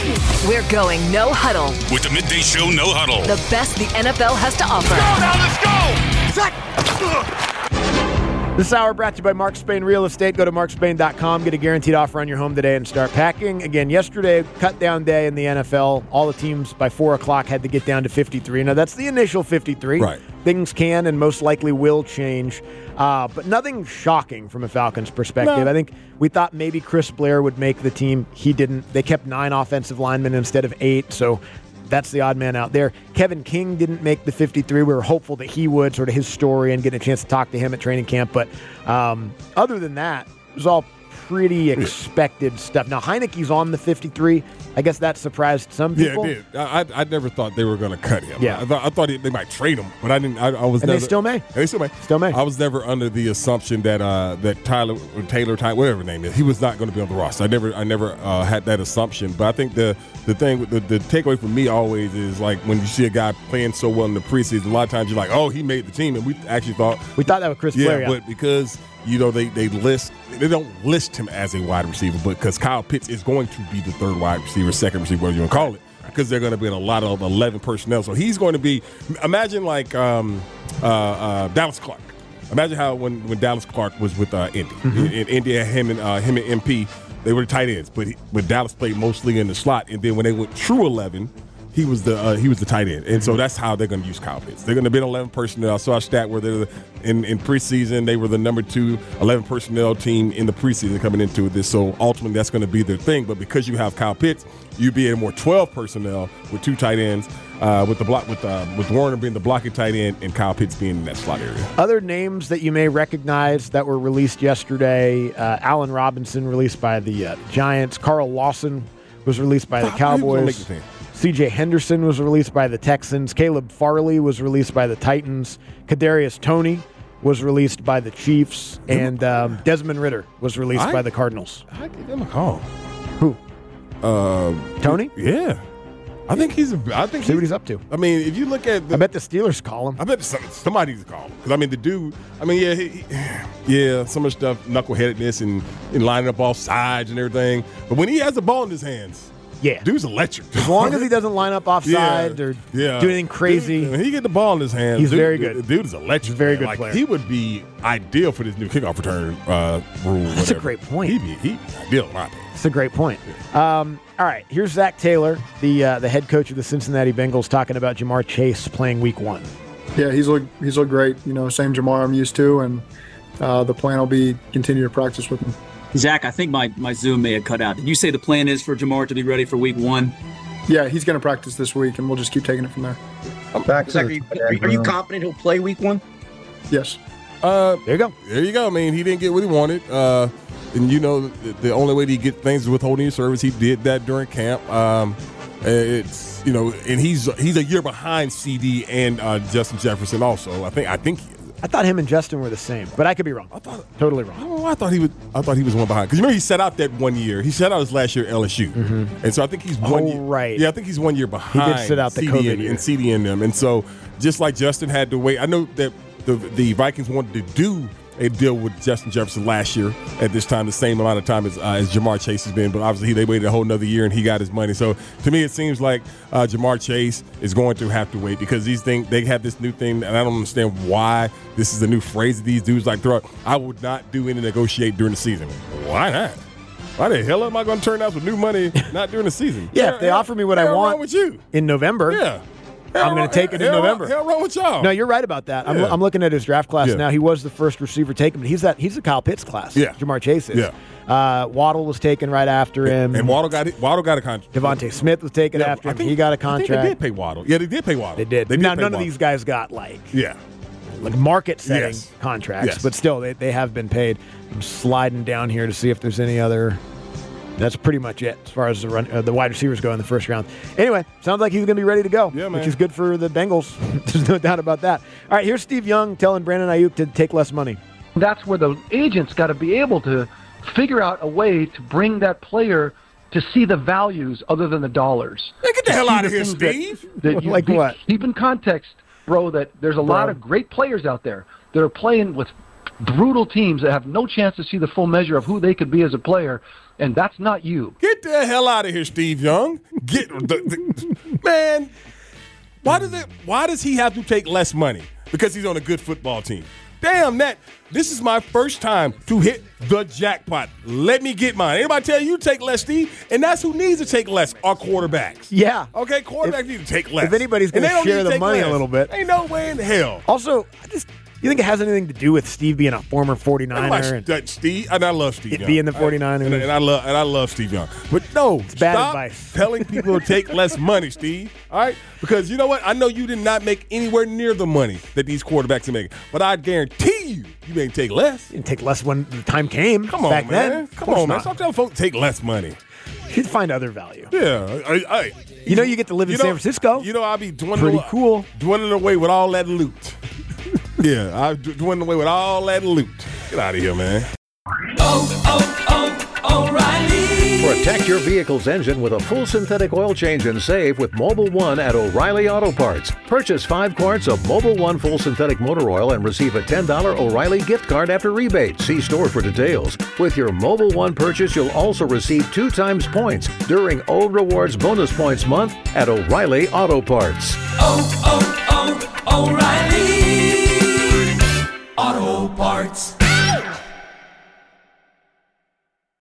We're going no huddle. With the Midday Show No Huddle. The best the NFL has to offer. Go now, let's go! This hour brought to you by Mark Spain Real Estate. Go to markspain.com, get a guaranteed offer on your home today and start packing. Again, yesterday, cut down day in the NFL. All the teams by 4 o'clock had to get down to 53. Now, that's the initial 53. Right. Things can and most likely will change. But nothing shocking from a Falcons perspective. No. I think we thought maybe Chris Blair would make the team. He didn't. They kept 9 offensive linemen instead of 8, so that's the odd man out there. Kevin King didn't make the 53. We were hopeful that he would, sort of his story, and getting a chance to talk to him at training camp. But other than that, it was all pretty expected stuff. Now, Heineke's on the 53. I guess that surprised some people. Yeah, it did. I never thought they were going to cut him. Yeah. I thought they might trade him, but I didn't. I was And never. they still may. And they still may. Still may. I was never under the assumption that that Taylor, whatever his name is, he was not going to be on the roster. I never had that assumption. But I think the thing, the takeaway for me always is like when you see a guy playing so well in the preseason, a lot of times you're like, oh, he made the team, and we actually thought that was Chris Blair. Yeah, but because they don't list him as a wide receiver, but because Kyle Pitts is going to be the third wide receiver, second receiver, whatever you want to call it, because they're going to be in a lot of 11 personnel. So he's going to be, imagine like Dallas Clark. Imagine how when Dallas Clark was with Indy. In Indy, him and MP, they were tight ends, but Dallas played mostly in the slot, and then when they went true 11. He was the tight end, and so that's how they're going to use Kyle Pitts. They're going to be 11 personnel. I saw a stat where in preseason they were the number 2 11 personnel team in the preseason coming into this. So ultimately that's going to be their thing. But because you have Kyle Pitts, you be a more 12 personnel with 2 tight ends, with Warner being the blocking tight end and Kyle Pitts being in that slot area. Other names that you may recognize that were released yesterday: Allen Robinson released by the Giants. Carl Lawson was released by the Cowboys. C.J. Henderson was released by the Texans. Caleb Farley was released by the Titans. Kadarius Toney was released by the Chiefs. And Desmond Ridder was released by the Cardinals. I give him a call. Who? Tony? Yeah. I think see what he's up to. I mean, if you look at I bet the Steelers call him. I bet somebody needs to call him. Because, I mean, the dude, so much stuff, knuckleheadedness and lining up off sides and everything. But when he has the ball in his hands, yeah, dude's electric. As long as he doesn't line up offside or do anything crazy. Dude, when he get the ball in his hands, he's very good. The dude is electric. He's a very good player. He would be ideal for this new kickoff return rule. That's a great point. He'd be ideal in my opinion. That's a great point. All right, here's Zach Taylor, the head coach of the Cincinnati Bengals, talking about Jamar Chase playing Week 1. Yeah, he's looked great. Same Jamar I'm used to, and the plan will be continue to practice with him. Zach, I think my Zoom may have cut out. Did you say the plan is for Jamar to be ready for Week 1? Yeah, he's going to practice this week, and we'll just keep taking it from there. Zach, are you confident he'll play Week 1? Yes. There you go. There you go. I mean, he didn't get what he wanted. And the only way to get things is withholding your service. He did that during camp. It's and he's a year behind CD and Justin Jefferson also. I think he is. I thought him and Justin were the same, but I could be wrong. Totally wrong. I thought he was one behind because he sat out that 1 year. He sat out his last year at LSU, and so I think he's 1 year. Right. Yeah, I think he's 1 year behind. He did sit out the COVID year. And CD in them, and so just like Justin had to wait. I know that the Vikings wanted to do a deal with Justin Jefferson last year at this time, the same amount of time as Jamar Chase has been, but obviously they waited a whole nother year and he got his money. So to me, it seems like Jamar Chase is going to have to wait because they have this new thing, and I don't understand why this is a new phrase that these dudes like throw out. I would not do any negotiate during the season. Why not? Why the hell am I going to turn out with new money not during the season? If they offer me what I want with you? In November, I'm going to take it in November. Hell wrong with y'all? No, you're right about that. I'm looking at his draft class now. He was the first receiver taken, but he's the Kyle Pitts class. Yeah. Jamar Chase is. Yeah. Waddle was taken right after him. And Waddle got a contract. Devontae Smith was taken after him. He got a contract. I think they did pay Waddle. Yeah, they did pay Waddle. They did. None of these guys got like market-setting contracts, but still, they have been paid. I'm sliding down here to see if there's any other. That's pretty much it as far as the wide receivers go in the first round. Anyway, sounds like he's going to be ready to go, which is good for the Bengals. There's no doubt about that. All right, here's Steve Young telling Brandon Ayuk to take less money. That's where the agent's got to be able to figure out a way to bring that player to see the values other than the dollars. Hey, get the hell out of here, Steve. That you like what? Keep in context, bro, that there's a lot of great players out there that are playing with brutal teams that have no chance to see the full measure of who they could be as a player. And that's not you. Get Get the hell out of here, Steve Young. Man, why does he have to take less money? Because he's on a good football team. Damn that. This is my first time to hit the jackpot. Let me get mine. Anybody tell you take less, Steve? And that's who needs to take less, are quarterbacks. Yeah. Okay, quarterbacks need to take less. If anybody's going to share the money a little bit. Ain't no way in hell. Also, you think it has anything to do with Steve being a former 49er? Steve, and I love Steve Young. Being the 49er. And I love Steve Young. But no, bad stop advice. telling people to take less money, Steve. All right? Because you know what? I know you did not make anywhere near the money that these quarterbacks are making. But I guarantee you may take less. You didn't take less when the time came. Come on, back man. then. Come on, man. Stop telling folks to take less money. You'd find other value. Yeah. You get to live in San Francisco. I'll be dwindling away with all that loot. Yeah, I'm dwindling away with all that loot. Get out of here, man. O'Reilly. Protect your vehicle's engine with a full synthetic oil change and save with Mobil 1 at O'Reilly Auto Parts. Purchase 5 quarts of Mobil 1 full synthetic motor oil and receive a $10 O'Reilly gift card after rebate. See store for details. With your Mobil 1 purchase, you'll also receive 2 times points during O Rewards Bonus Points Month at O'Reilly Auto Parts.